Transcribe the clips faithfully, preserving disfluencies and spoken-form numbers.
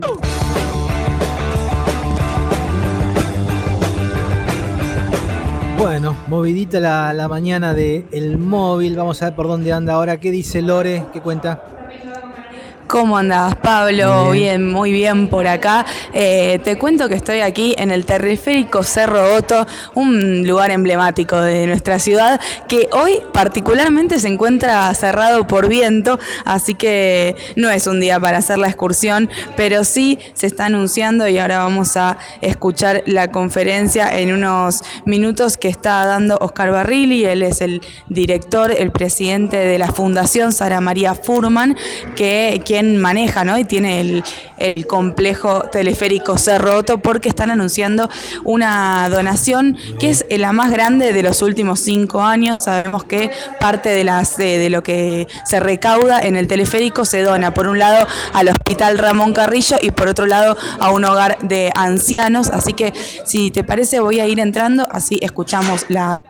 Bueno, movidita la, la mañana de El Móvil. Vamos a ver por dónde anda ahora. ¿Qué dice Lore? ¿Qué cuenta? ¿Cómo andás, Muy Pablo? bien. Bien, muy bien por acá. Eh, te cuento que estoy aquí en el teleférico Cerro Otto, un lugar emblemático de nuestra ciudad que hoy particularmente se encuentra cerrado por viento, así que no es un día para hacer la excursión, pero sí se está anunciando y ahora vamos a escuchar la conferencia en unos minutos que está dando Oscar Barrilli. Él es el director, el presidente de la Fundación Sara María Furman, que quien maneja, ¿no? Y tiene el, el complejo teleférico Cerro Otto, porque están anunciando una donación Muy que bien. es la más grande de los últimos cinco años. Sabemos que parte de, las, de, de lo que se recauda en el teleférico se dona, por un lado, al Hospital Ramón Carrillo y por otro lado a un hogar de ancianos. Así que, si te parece, voy a ir entrando, así escuchamos la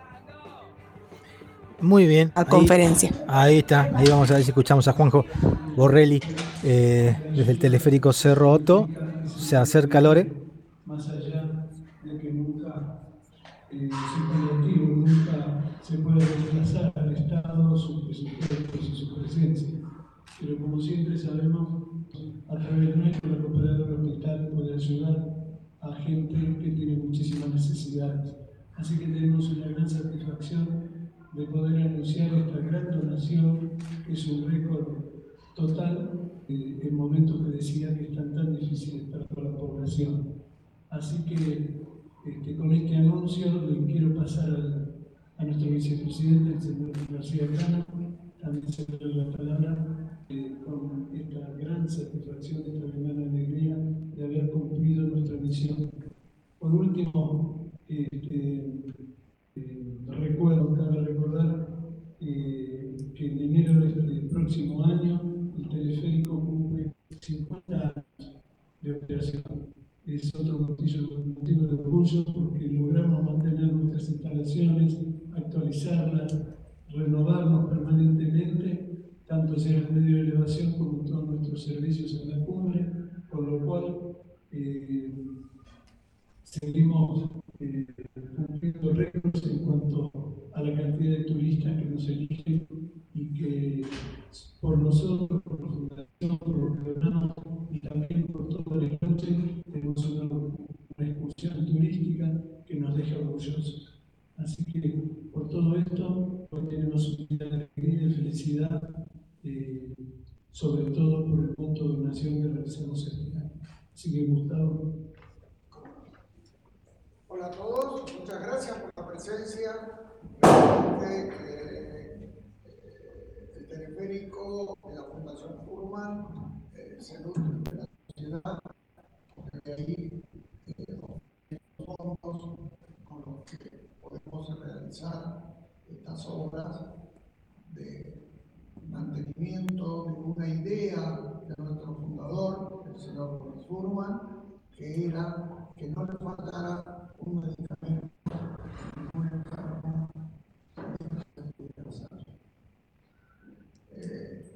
Muy bien. Ahí, conferencia. ahí está. Ahí vamos a ver si escuchamos a Juanjo Borrelli eh, desde el teleférico Cerro Otto. Se acerca Lore. Más allá de que nunca eh, su colectivo nunca se puede desplazar al Estado, sus presupuestos y su presencia. Pero como siempre sabemos, a través nuestro, la cooperativa del hospital puede ayudar a gente que tiene muchísimas necesidades. Así que tenemos una gran satisfacción de poder anunciar esta gran donación, que es un récord total eh, en momentos que decía que están tan difíciles para toda la población. Así que este, con este anuncio le quiero pasar al, a nuestro vicepresidente, el señor García Grana, también se le doy la palabra, eh, con esta gran satisfacción, esta gran alegría de haber cumplido nuestra misión. Por último, este, eh, recuerdo, cabe recordar eh, que en enero de este próximo año el teleférico cumple cincuenta años de operación. Es otro motivo, motivo de orgullo porque logramos mantener nuestras instalaciones, actualizarlas, renovarnos permanentemente, tanto sea el medio de elevación como todos nuestros servicios en la cumbre, con lo cual eh, seguimos eh, cumpliendo récords en cuanto a la cantidad de turistas que nos eligen y que por nosotros, por la Fundación, por los programas y también por toda la noche tenemos una, una excursión turística que nos deja orgullosos. Así que por todo esto, hoy tenemos un día de alegría y de felicidad, eh, sobre todo por el monto de donación que realizamos este año. Así que Gustavo. Hola a todos, muchas gracias por la presencia. Realmente eh, el teleférico de la Fundación Furman eh, se nutre de la sociedad, porque ahí eh, los fondos con los que podemos realizar estas obras de mantenimiento de una idea de nuestro fundador, el señor Boris Furman, que era que no le faltara un medicamento, un enfermo, eh,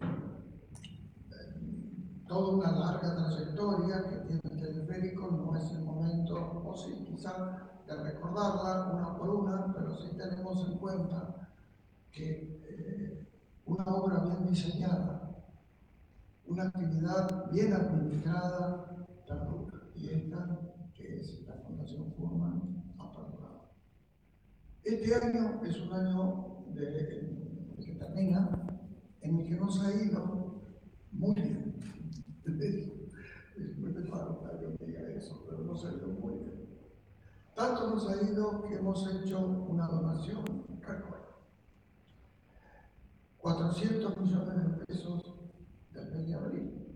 toda una larga trayectoria que tiene el teleférico. No es el momento, o sí, quizá, de recordarla una por una, pero sí tenemos en cuenta que eh, una obra bien diseñada, una actividad bien administrada, perdura. Y esta, que es la Fundación Furman, ha perdurado. Este año es un año de, de, que termina, en el que nos ha ido muy bien. Es muy raro que yo diga eso, pero nos ha ido muy bien. Tanto nos ha ido que hemos hecho una donación récord. cuatrocientos millones de pesos del mes de abril.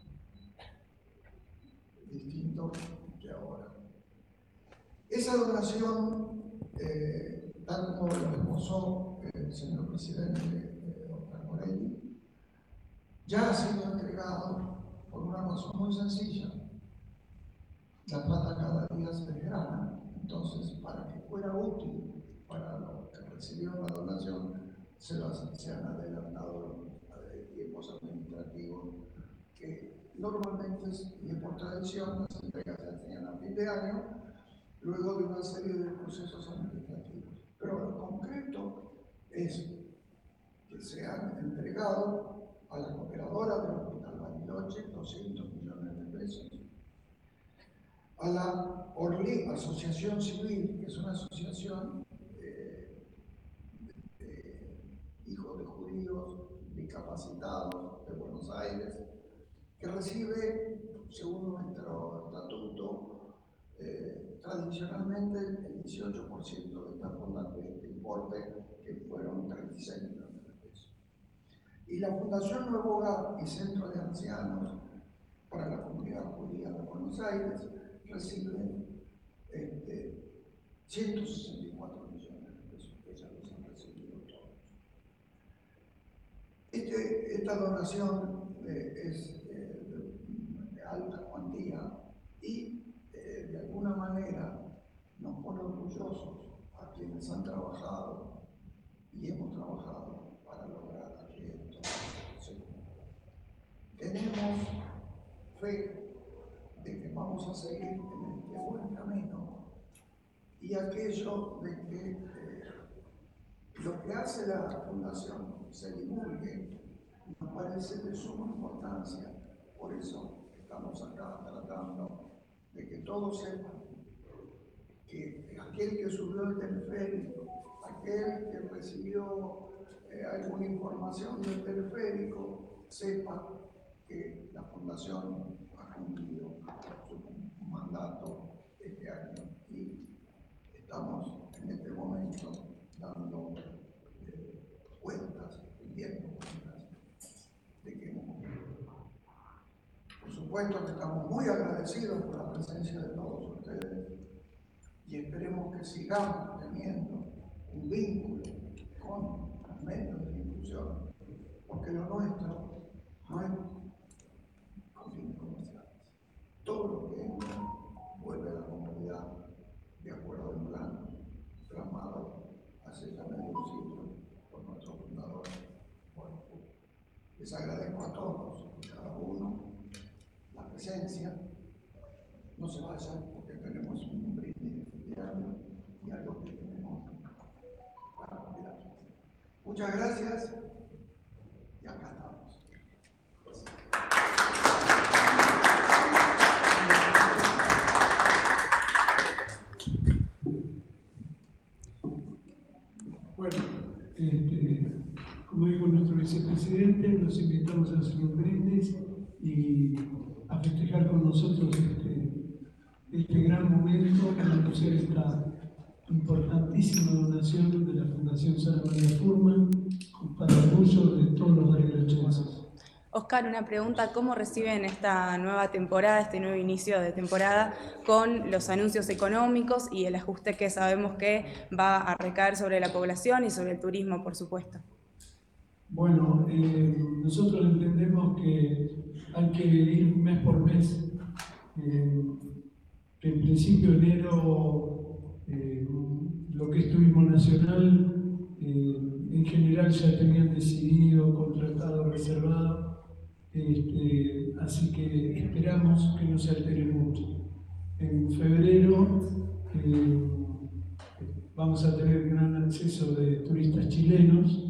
Distinto que ahora. Esa donación, eh, tal como lo esbozó el señor presidente eh, Oscar Morelli, ya ha sido entregado por una razón muy sencilla. La plata cada día se desgrana, entonces para que fuera útil para los que recibieron la donación, se, las, se han adelantado los tiempos administrativos que normalmente es, y por tradición, las entregas se hacían a fin de año, luego de una serie de procesos administrativos. Pero lo concreto es que se han entregado a la cooperadora del Hospital Bariloche doscientos millones de pesos, a la Orly Asociación Civil, que es una asociación eh, de, de hijos de judíos discapacitados de Buenos Aires, que recibe, según nuestro estatuto, eh, tradicionalmente el dieciocho por ciento de esta fundación, de este importe, que fueron treinta y seis millones de pesos. Y la Fundación Nuevo Hogar y Centro de Ancianos para la Comunidad Judía de Buenos Aires reciben este, ciento sesenta y cuatro millones de pesos, que ya los han recibido todos. Este, esta donación eh, es eh, de, de alta cuantía y eh, de alguna manera nos pone orgullosos a quienes han trabajado y hemos trabajado para lograr que esto se cumpla. Tenemos fe de que vamos a seguir en este buen camino y aquello de que eh, lo que hace la Fundación se divulgue nos parece de suma importancia. Por eso estamos acá tratando de que todos sepan que aquel que subió el teleférico, aquel que recibió eh, alguna información del teleférico, sepa que la Fundación ha cumplido su mandato este año y estamos en este momento dando eh, cuentas, pidiendo cuentas de que hemos cumplido. Por supuesto que estamos muy agradecidos por la presencia de todos ustedes y esperemos que sigamos teniendo un vínculo con los medios de difusión, porque lo nuestro no es con fines comerciales. Todo lo que entra vuelve a la comunidad de acuerdo al plan plasmado hace ya medio siglo por nuestro fundador. Bueno, les agradezco a todos, a cada uno, la presencia. No se vayan porque tenemos un brindis diario y algo que tenemos para cuidar. Muchas gracias y acá estamos. Bueno, este, como dijo nuestro vicepresidente, los invitamos a hacer un brindis y a festejar con nosotros este, este gran momento para conocer esta importantísima donación de la Fundación Sara María Furman para el uso de todos los barilochenses. Oscar, una pregunta, ¿cómo reciben esta nueva temporada, este nuevo inicio de temporada con los anuncios económicos y el ajuste que sabemos que va a recaer sobre la población y sobre el turismo, por supuesto? Bueno, eh, nosotros entendemos que hay que ir mes por mes, eh, que en principio enero eh, lo que es turismo nacional eh, en general ya tenían decidido, contratado, reservado. Este, así que esperamos que no se altere mucho. En febrero eh, vamos a tener gran acceso de turistas chilenos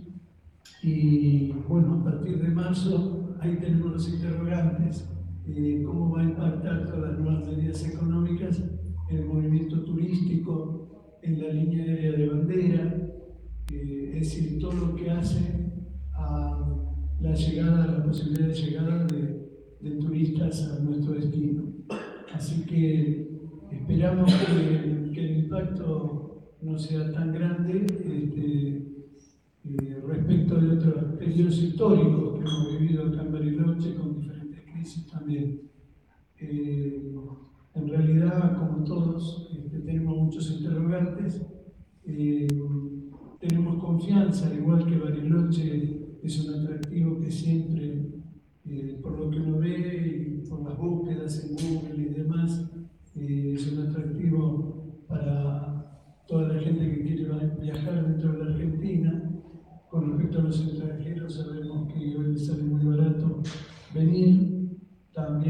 y bueno, a partir de marzo ahí tenemos los interrogantes, eh, cómo va a impactar todas las nuevas medidas económicas en el movimiento turístico, en la línea aérea de bandera, eh, es decir, todo lo que hace a la llegada, la posibilidad de llegada de, de turistas a nuestro destino. Así que esperamos que, que el impacto no sea tan grande este, eh, respecto de otros periodos históricos que hemos vivido acá en Bariloche con diferentes crisis también. Eh, en realidad, como todos, este, tenemos muchos interrogantes, eh, tenemos confianza, al igual que Bariloche es un atractivo que siempre, eh, por lo que uno ve y por las búsquedas en Google y demás, eh, es un atractivo para toda la gente que quiere viajar dentro de la Argentina. Con respecto a los extranjeros, sabemos que hoy les sale muy barato venir. También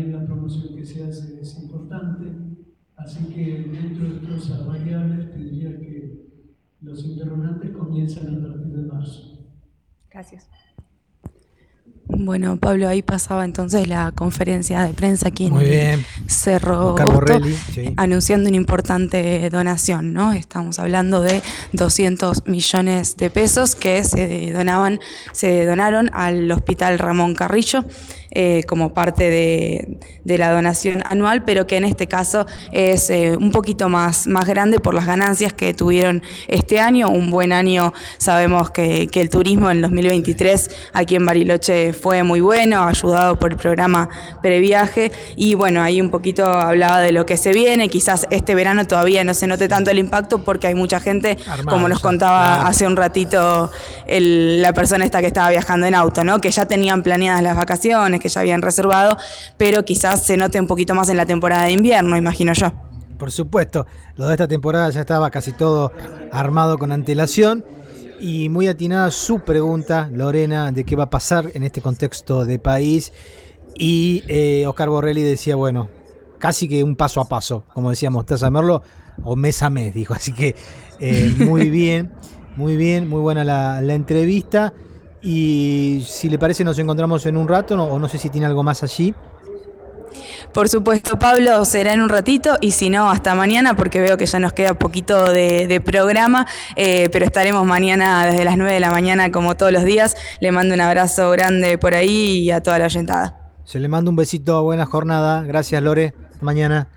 es importante. Así que dentro de estas variables te diría que los interrogantes comienzan a partir de marzo. Gracias. Bueno, Pablo, ahí pasaba entonces la conferencia de prensa aquí Muy en bien. Cerro Oscar Otto, Borrelli, sí. anunciando una importante donación, ¿no? Estamos hablando de doscientos millones de pesos que se donaban, se donaron al Hospital Ramón Carrillo eh, como parte de, de la donación anual, pero que en este caso es eh, un poquito más, más grande por las ganancias que tuvieron este año. Un buen año, sabemos que, que el turismo en dos mil veintitrés aquí en Bariloche fue muy bueno, ayudado por el programa Previaje, y bueno, ahí un poquito hablaba de lo que se viene. Quizás este verano todavía no se note tanto el impacto porque hay mucha gente, Armado, como nos ya, contaba claro. hace un ratito el, la persona esta que estaba viajando en auto, ¿no? Que ya tenían planeadas las vacaciones, que ya habían reservado, pero quizás se note un poquito más en la temporada de invierno, imagino yo. Por supuesto, lo de esta temporada ya estaba casi todo armado con antelación. Y muy atinada su pregunta, Lorena, de qué va a pasar en este contexto de país. Y eh, Oscar Borrelli decía, bueno, casi que un paso a paso, como decía Mostaza Merlo, o mes a mes, dijo. Así que eh, muy bien, muy bien, muy buena la, la entrevista. Y si le parece nos encontramos en un rato, no, o no sé si tiene algo más allí. Por supuesto, Pablo, será en un ratito, y si no, hasta mañana, porque veo que ya nos queda poquito de, de programa, eh, pero estaremos mañana desde las nueve de la mañana como todos los días. Le mando un abrazo grande por ahí y a toda la oyentada. Se le manda un besito, buena jornada. Gracias, Lore. Hasta mañana.